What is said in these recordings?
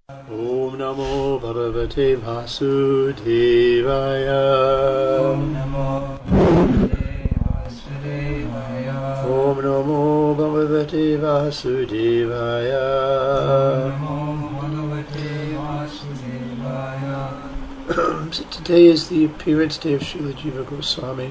Om Namo Bhagavate Vasudevaya. Om Namo Bhagavate Vasudevaya. Om Namo Bhagavate Vasudevaya. Om Namo Bhagavate Vasudevaya. So today is the appearance day of Srila Jiva Goswami.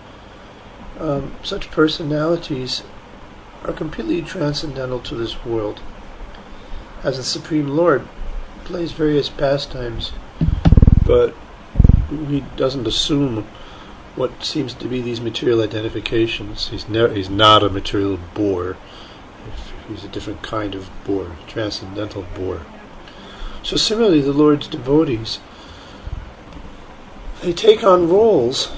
Such personalities are completely transcendental to this world. As the Supreme Lord plays various pastimes, but he doesn't assume what seems to be these material identifications. He's not a material bore. He's a different kind of bore, transcendental bore. So similarly, the Lord's devotees, they take on roles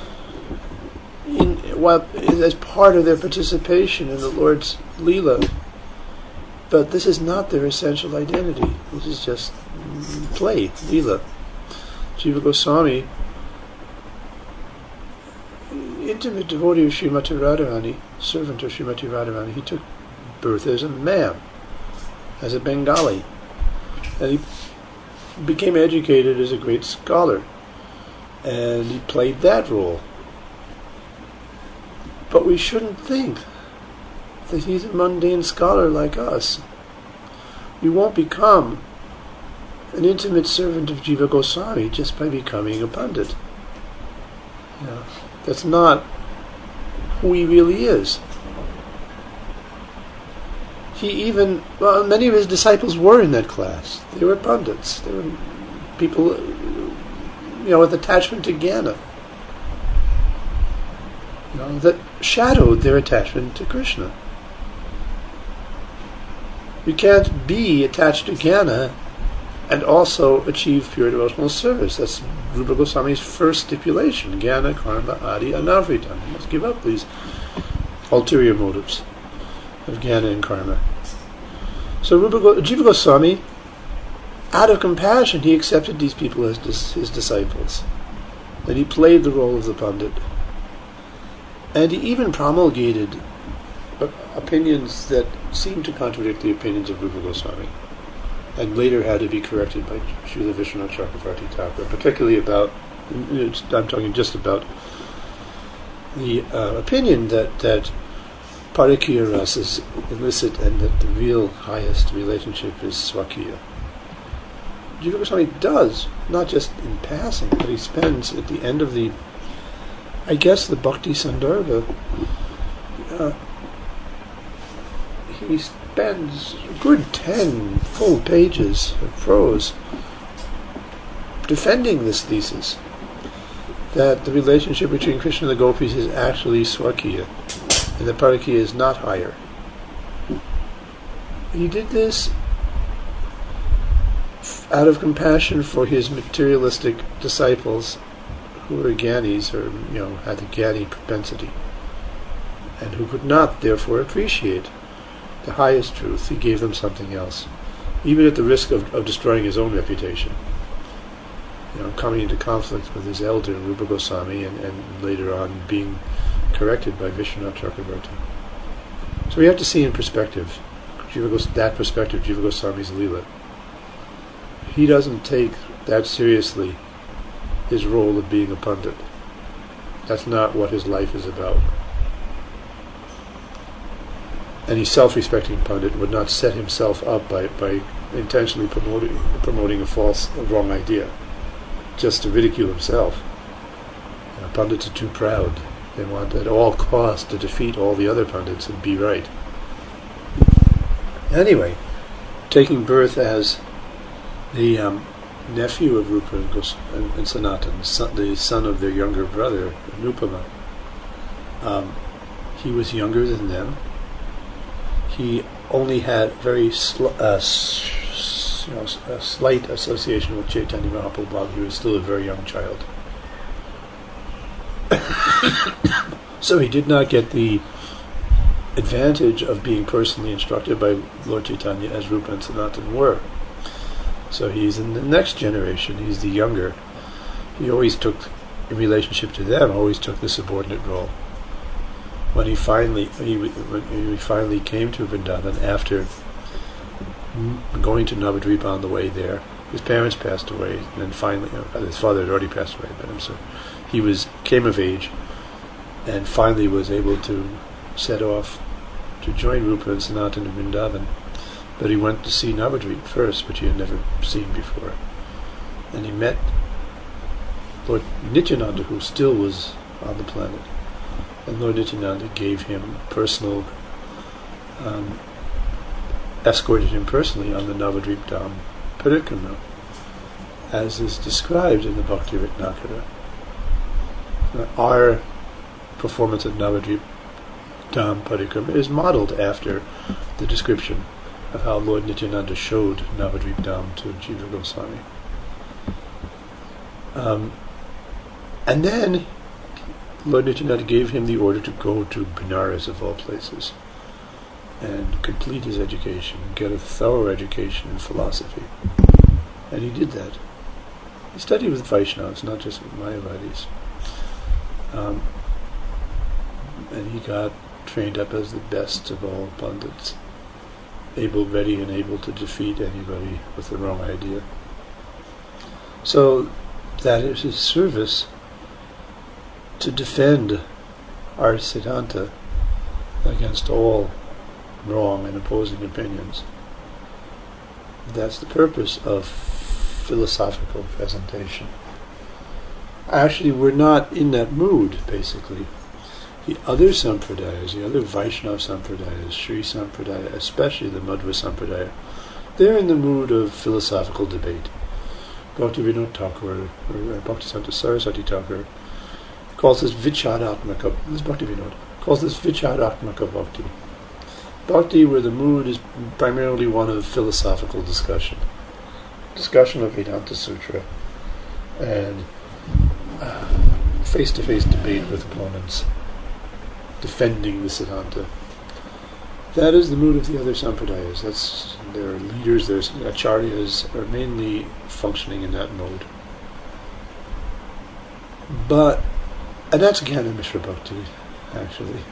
as part of their participation in the Lord's Leela. But this is not their essential identity. This is just play, Leela. Jiva Goswami, intimate devotee of Srimati Radharani, servant of Srimati Radharani, he took birth as a man, as a Bengali. And he became educated as a great scholar. And he played that role. But we shouldn't think that he's a mundane scholar like us. We won't become an intimate servant of Jiva Goswami just by becoming a pandit. That's not who he really is. Many of his disciples were in that class. They were pandits. They were people, with attachment to Jnana. That shadowed their attachment to Krishna. You can't be attached to Jnana and also achieve pure devotional service. That's Rupa Goswami's first stipulation. Jnana, karma, adi, anavritam. You must give up these ulterior motives of Jnana and karma. So Jiva Goswami, out of compassion, he accepted these people as his disciples. And he played the role of the Pandit. And he even promulgated opinions that seemed to contradict the opinions of Rupa Goswami, and later had to be corrected by Srila Vishwanath Chakravarti Thakur, particularly about, I'm talking just about the opinion that Parakya Ras is illicit and that the real highest relationship is Swakiya. Jiva Goswami does, not just in passing, but he spends at the end of the Bhakti Sandarbha, he spends a good 10 full pages of prose defending this thesis that the relationship between Krishna and the gopis is actually Swakiya, and that Parakya is not higher. He did this out of compassion for his materialistic disciples who were Gyanis, or had the Gyani propensity, and who could not therefore appreciate the highest truth. He gave them something else, even at the risk of destroying his own reputation. Coming into conflict with his elder Rupa Goswami, and later on being corrected by Vishwanath Chakravarti. So we have to see in perspective, that perspective, Jiva Goswami's Leela. He doesn't take that seriously his role of being a pandit. That's not what his life is about. Any self-respecting pandit would not set himself up by intentionally promoting a wrong idea, just to ridicule himself. Pandits are too proud. They want at all costs to defeat all the other pandits and be right. Anyway, taking birth as the nephew of Rupa and Sanatan, the son of their younger brother, Nupama, he was younger than them. He only had very slight association with Chaitanya Mahaprabhu while he was still a very young child. So he did not get the advantage of being personally instructed by Lord Chaitanya as Rupa and Sanatan were. So he's in the next generation, he's the younger. He always took, in relationship to them, the subordinate role. When he finally came to Vrindavan after going to Navadvipa on the way there. His parents passed away, and then finally, his father had already passed away, but he came of age, and finally was able to set off to join Rupa and Sanatana in Vrindavan. But he went to see Navadvip first, which he had never seen before. And he met Lord Nityananda, who still was on the planet. And Lord Nityananda gave him personal, escorted him personally on the Navadvip Dham Parikrama, as is described in the Bhakti Ratnakara. Our performance of Navadvip Dham Parikrama is modeled after the description of how Lord Nityananda showed Navadvip Dham to Jiva Goswami. And then Lord Nityananda gave him the order to go to Benares, of all places, and complete his education, get a thorough education in philosophy. And he did that. He studied with Vaishnavas, not just with Mayavadis. And he got trained up as the best of all pundits, ready and able to defeat anybody with the wrong idea. So that is his service, to defend our Siddhanta against all wrong and opposing opinions. That's the purpose of philosophical presentation. Actually, we're not in that mood, basically. The other Sampradayas, the other Vaishnava Sampradayas, Sri Sampradaya, especially the Madhva Sampradaya, they're in the mood of philosophical debate. Bhaktivinoda Thakur, or Bhaktisanta Saraswati Thakur, calls this Vicharatmaka, this Bhaktivinoda, calls this Vicharatmaka Bhakti. Bhakti, where the mood is primarily one of philosophical discussion of Vedanta Sutra, and face-to-face debate with opponents, defending the Siddhanta. That is the mood of the other Sampradayas. That's their leaders, their acharyas are mainly functioning in that mode. And that's Jnana Mishra Bhakti, actually.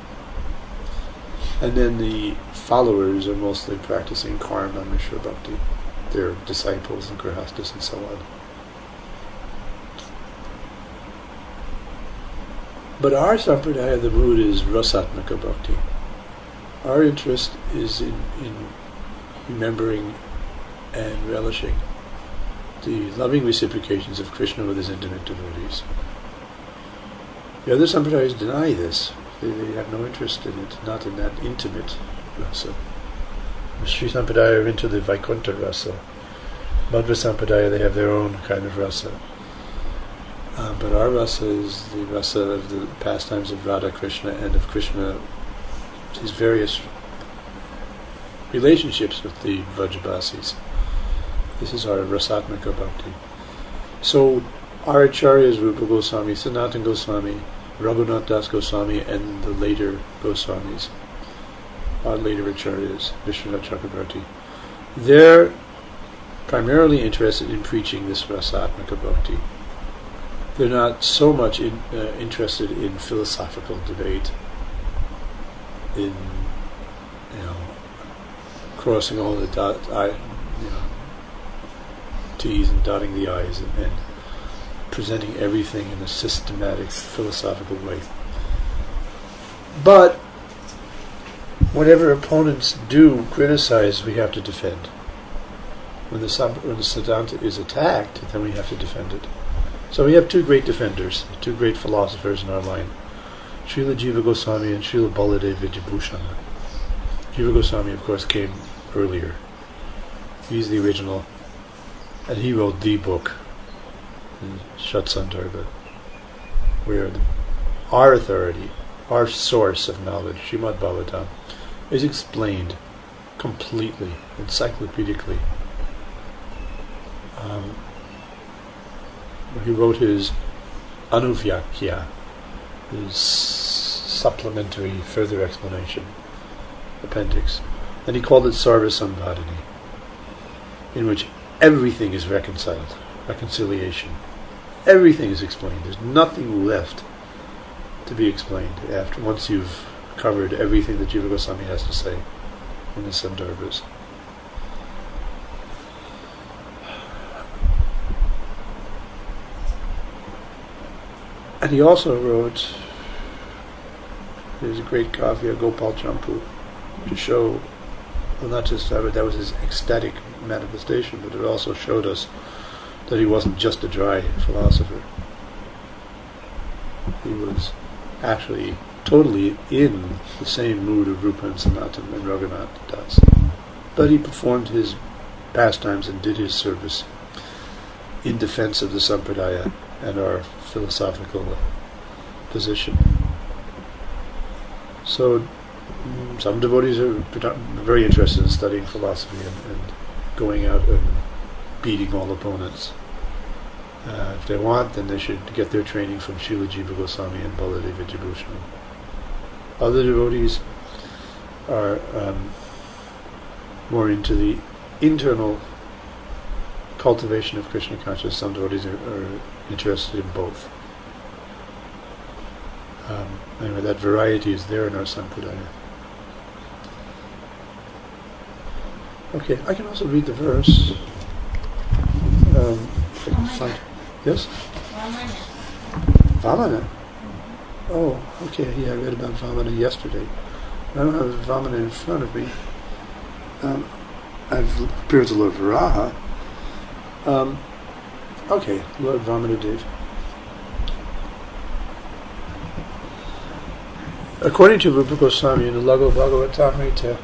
And then the followers are mostly practicing Karma Mishra Bhakti, their disciples and grihastas and so on. But our Sampradaya, the mood is Rasatmaka Bhakti. Our interest is in remembering and relishing the loving reciprocations of Krishna with his intimate devotees. The other Sampradayas deny this. They have no interest in it, not in that intimate rasa. The Sri Sampradaya are into the Vaikuntha rasa. Madhva Sampradaya, they have their own kind of rasa. But our rasa is the rasa of the pastimes of Radha Krishna and of Krishna, his various relationships with the Vrajabasis. This is our Rasatmaka Bhakti. So our acharyas, Rupa Goswami, Sanatana Goswami, Raghunath Das Goswami, and the later Goswamis, our later acharyas, Vishwanath Chakrabarti, they're primarily interested in preaching this Rasatmaka Bhakti. They're not so much interested in philosophical debate, in crossing all the T's and dotting the I's, and presenting everything in a systematic philosophical way. But whatever opponents do criticize, we have to defend. When the Siddhanta is attacked, then we have to defend it. So we have two great defenders, two great philosophers in our line, Srila Jiva Goswami and Srila Baladev Vijayabhushana. Jiva Goswami, of course, came earlier. He's the original, and he wrote the book, Shatsandarbha, where our authority, our source of knowledge, Srimad Bhagavatam, is explained completely, encyclopedically. He wrote his Anuvyakya, his supplementary further explanation appendix, and he called it Sarva Sambhadani, in which everything is reconciled, reconciliation. Everything is explained. There's nothing left to be explained once you've covered everything that Jiva Goswami has to say in the Sandarbhas. And he also wrote his great Kavya Gopal Champu to show, well, not just that was his ecstatic manifestation, but it also showed us that he wasn't just a dry philosopher. He was actually totally in the same mood of Rupa and Sanatana and Raghunath Das. But he performed his pastimes and did his service in defense of the Sampradaya and our philosophical position. So some devotees are very interested in studying philosophy and going out and beating all opponents. If they want, then they should get their training from Srila Jiva Goswami and Baladev Vijayabhushan. Other devotees are more into the internal cultivation of Krishna consciousness. Some devotees are interested in both. Anyway, that variety is there in our Sampradaya. Okay, I can also read the verse. If I can find. Yes? Vamana. Oh, okay. Yeah, I read about Vamana yesterday. I don't have Vamana in front of me. I've appeared to Lord Varaha. Okay, Lord Vamanadev. According to Rupa Goswami in the Laghu Bhagavatamrita,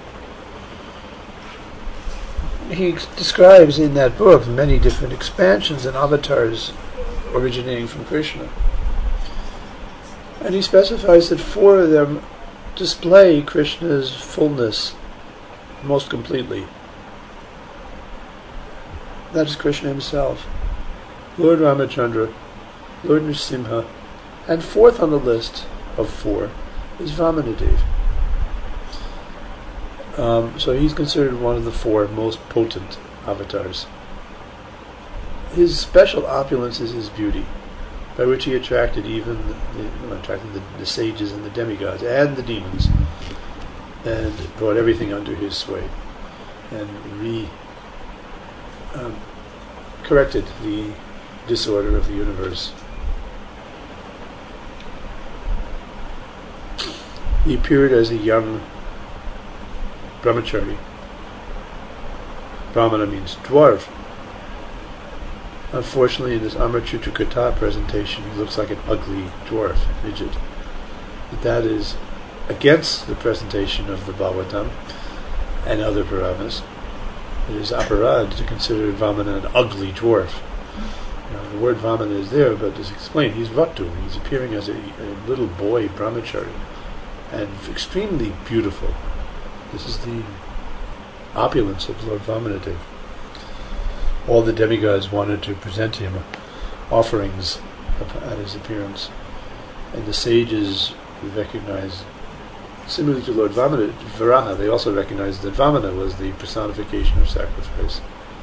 he describes in that book many different expansions and avatars originating from Krishna. And he specifies that 4 of them display Krishna's fullness most completely. That is Krishna himself, Lord Ramachandra, Lord Nrsimha, and 4th on the list of 4 is Vamanadev. So he's considered one of the 4 most potent avatars. His special opulence is his beauty, by which he attracted even the sages and the demigods and the demons, and brought everything under his sway, and corrected the disorder of the universe. He appeared as a young brahmachari. Brahmana means dwarf. Unfortunately, in this Amrachitra Katha presentation, he looks like an ugly dwarf, midget. But that is against the presentation of the Bhagavatam and other Puranas. It is aparad to consider Vamana an ugly dwarf. Now, the word Vamana is there, but as explained, he's Vatu. He's appearing as a little boy brahmachari, and extremely beautiful. This is the opulence of Lord Vamanadev. All the demigods wanted to present him offerings at his appearance, and the sages recognized, similarly to Lord Varaha, they also recognized that Vamana was the personification of sacrifice.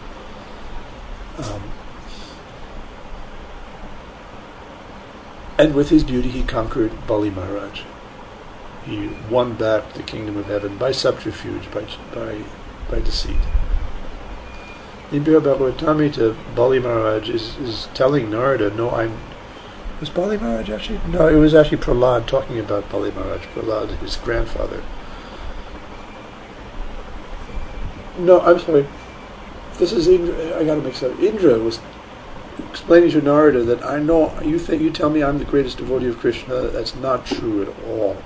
And with his beauty he conquered Bali Maharaj. He won back the kingdom of heaven by subterfuge, by deceit. In Bhagavatamrita, Bali Maharaj is telling Narada, was Bali Maharaj actually? No, it was actually Prahlad talking about Bali Maharaj, Prahlad, his grandfather. No, I'm sorry. This is Indra. I got to mix up. Indra was explaining to Narada that I know you tell me I'm the greatest devotee of Krishna. That's not true at all.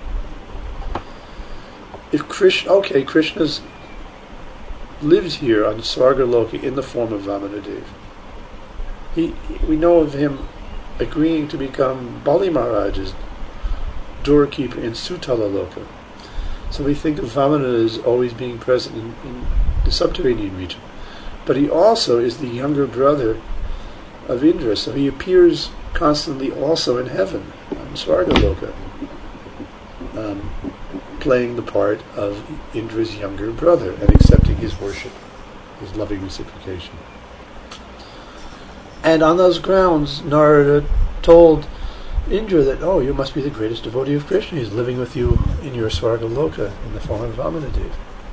If Krishna's lives here on Svargaloka in the form of Vamanadev. We know of him agreeing to become Bali Maharaj's doorkeeper in Sutala Loka. So we think of Vamana as always being present in the subterranean region. But he also is the younger brother of Indra, so he appears constantly also in heaven, on Svargaloka, playing the part of Indra's younger brother and accepting his worship, his loving reciprocation. And on those grounds, Narada told Indra that, you must be the greatest devotee of Krishna. He's living with you in your Svargaloka in the form of Vamanadev.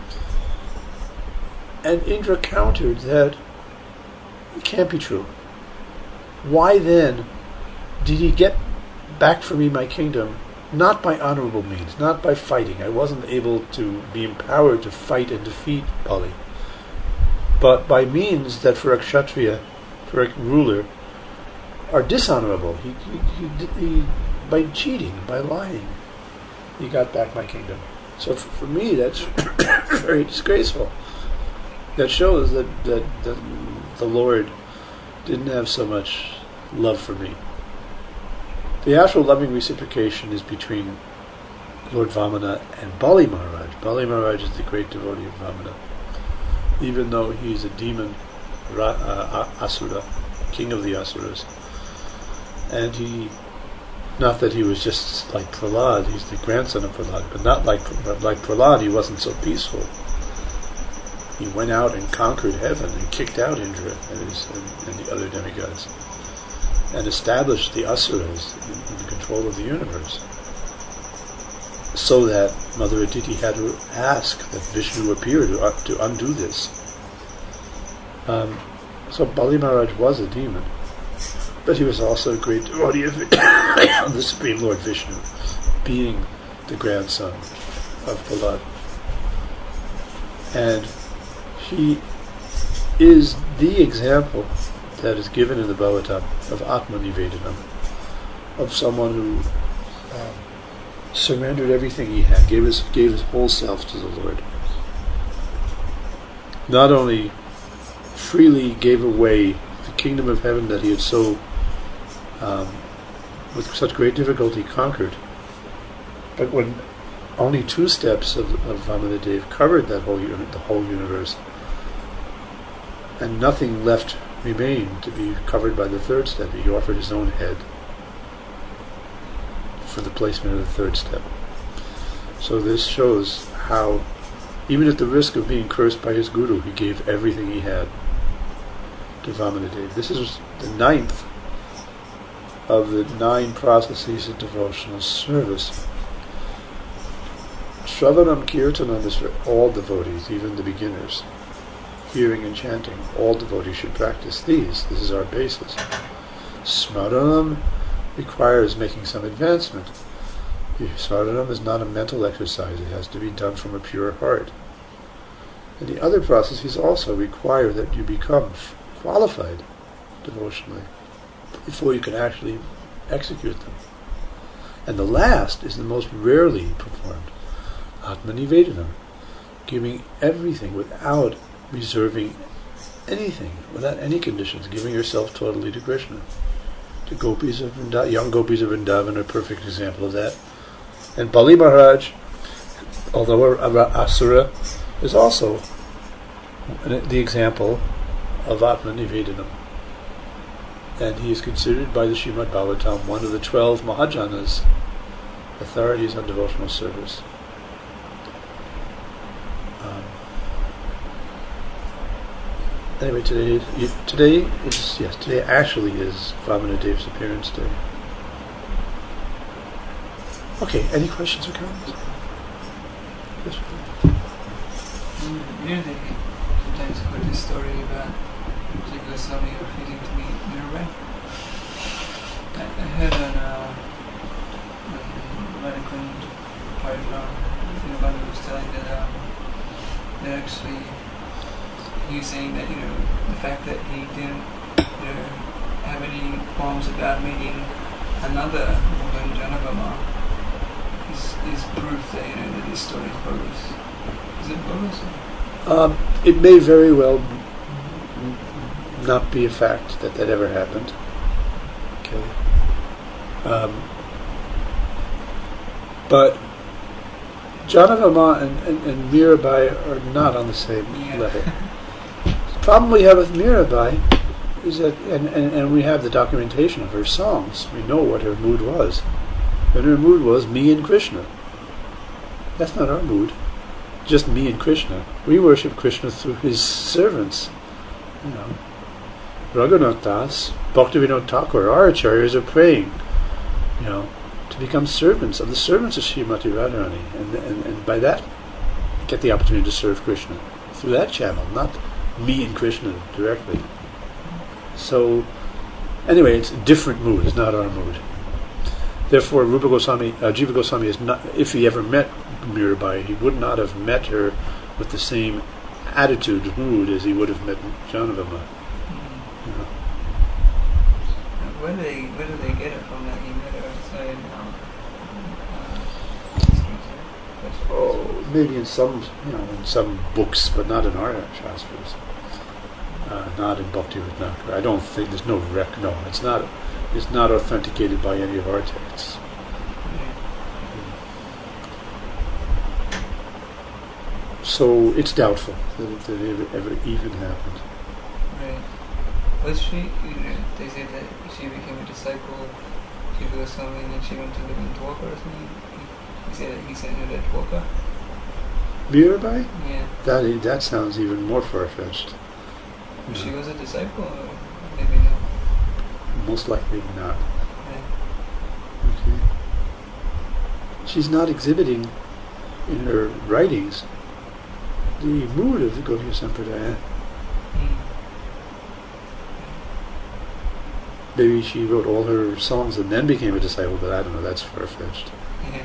And Indra countered that it can't be true. Why then did he get back for me my kingdom, not by honorable means, not by fighting. I wasn't able to be empowered to fight and defeat Bali, but by means that for a kshatriya, for a ruler, are dishonorable. He by cheating, by lying, he got back my kingdom. So for me, that's very disgraceful. That shows that the Lord didn't have so much love for me. The actual loving reciprocation is between Lord Vamana and Bali Maharaj. Bali Maharaj is the great devotee of Vamana. Even though he's a demon, Asura, king of the Asuras. And not that he was just like Prahlad, he's the grandson of Prahlad, but not like Prahlad, he wasn't so peaceful. He went out and conquered heaven and kicked out Indra and the other demigods, and established the Asuras in the control of the universe. So that Mother Aditi had to ask that Vishnu appear to undo this. So Bali Maharaj was a demon, but he was also a great devotee of the Supreme Lord Vishnu, being the grandson of Prahlad. And he is the example that is given in the Bhagavatam of Atma Nivedanam, of someone who surrendered everything he had, gave his whole self to the Lord. Not only freely gave away the kingdom of heaven that he had so, with such great difficulty, conquered, but when only 2 steps of Vamanadev covered the whole universe, and nothing left remained to be covered by the 3rd step, he offered his own head for the placement of the 3rd step. So this shows how, even at the risk of being cursed by his guru, he gave everything he had to Vamanadev. This is the 9th of the 9 processes of devotional service. Shravanam Kirtanam is for all devotees, even the beginners. Hearing and chanting, all devotees should practice these. This is our basis. Smaranam requires making some advancement. Smaranam is not a mental exercise. It has to be done from a pure heart. And the other processes also require that you become qualified devotionally before you can actually execute them. And the last is the most rarely performed. Atma Nivedanam, giving everything without reserving anything, without any conditions, giving yourself totally to Krishna. The gopis of Vrindavan, young gopis of Vrindavan are a perfect example of that. And Bali Maharaj, although a Asura, is also the example of Atma Nivedanam. And he is considered by the Srimad Bhagavatam one of the 12 Mahajanas, authorities on devotional service. Anyway, today actually is Vamanadev's appearance day. Okay, any questions or comments? Yes. Sometimes quote this story about particular Swami refusing to meet Mirabai. I heard on Radhakund Parivar, Vinabandhu was telling that actually he was saying that the fact that he didn't have any qualms about meeting another woman, Janavama, is proof that that this story is bogus. Is it bogus? It may very well not be a fact that ever happened. Okay. But Janavama and Mirabai are not on the same level. The problem we have with Mirabai is that, and we have the documentation of her songs. We know what her mood was. And her mood was me and Krishna. That's not our mood. Just me and Krishna. We worship Krishna through his servants. Raghunath Das, Bhaktivinoda Thakur, our acharyas are praying, to become servants of the servants of Srimati Radharani, and by that get the opportunity to serve Krishna through that channel, not me and Krishna directly. So, anyway, it's a different mood. It's not our mood. Therefore, Jiva Goswami is not. If he ever met Mirabai, he would not have met her with the same attitude, mood, as he would have met Janavama. You know? Where do they get it from that he met her outside? Oh, maybe in some books, but not in our shastras. Not in Bhakti Ratnakara. I don't think there's no rec. No, it's not. It's not authenticated by any of our texts. So it's doubtful that it ever even happened. Right. Was she? They say that she became a disciple of Jiva Goswami and then she went to live in Dwarka or something. He said that he sent her to Dwarka. Mirabai? Yeah. That sounds even more far-fetched. She was a disciple, or maybe not. Most likely not. Yeah. Okay. She's not exhibiting in her writings the mood of the Gaudiya Sampradaya. Maybe she wrote all her songs and then became a disciple, but I don't know, that's far-fetched. Yeah.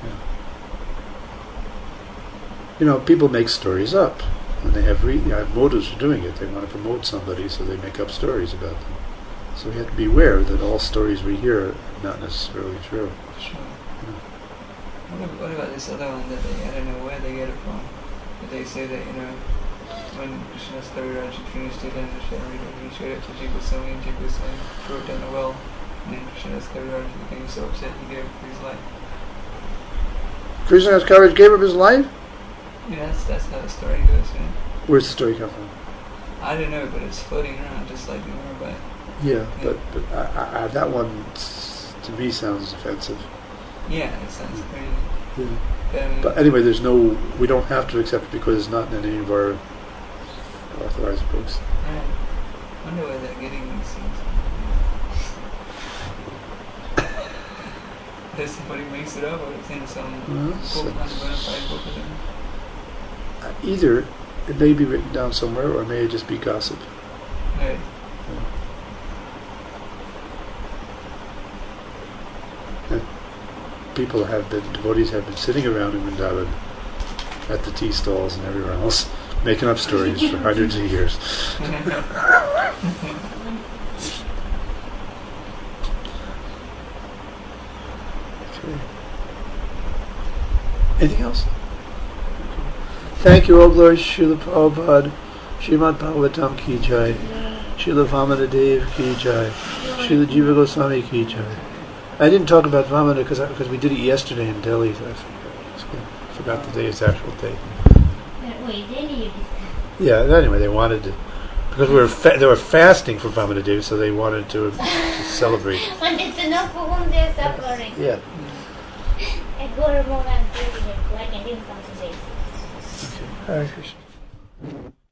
You know, people make stories up. When they have motives for doing it, they want to promote somebody, so they make up stories about them. So we have to be aware that all stories we hear are not necessarily true. Sure. What about this other one that I don't know where they get it from, but they say that, when Krishna's Kaviraj had finished it and he showed it to Jiva Goswami and Jiva Goswami threw it down the well, and then Krishna's Kaviraj became so upset he gave up his life. Krishna's Kaviraj gave up his life? Yeah, that's how the story goes, yeah. Where's the story come from? I don't know, but it's floating around just like the Mirabai. Yeah, but that one to me sounds offensive. Yeah, it sounds crazy. Yeah. But anyway, we don't have to accept it because it's not in any of our authorized books. Right. I wonder where they're getting these things. If somebody makes it up or it's in some unverified book or something. Either it may be written down somewhere or it may just be gossip. Right. Devotees have been sitting around in Vrindavan at the tea stalls and everywhere else, making up stories for hundreds of years. Okay. Anything else? Thank you, all glory Srila Prabhupada, Srimad Bhagavatam ki jai, Srila Vamana Dev ki jai, Srila Jiva Goswami ki jai. I didn't talk about Vamana because we did it yesterday in Delhi. So I forgot the day's actual date. Wait, didn't you discuss? Yeah. Anyway, they wanted to because they were fasting for Vamana Dev, so they wanted to celebrate. Wanted to know for whom they're suffering. Yeah. And go remote and like and didn't come today. Okay. Hare Krishna.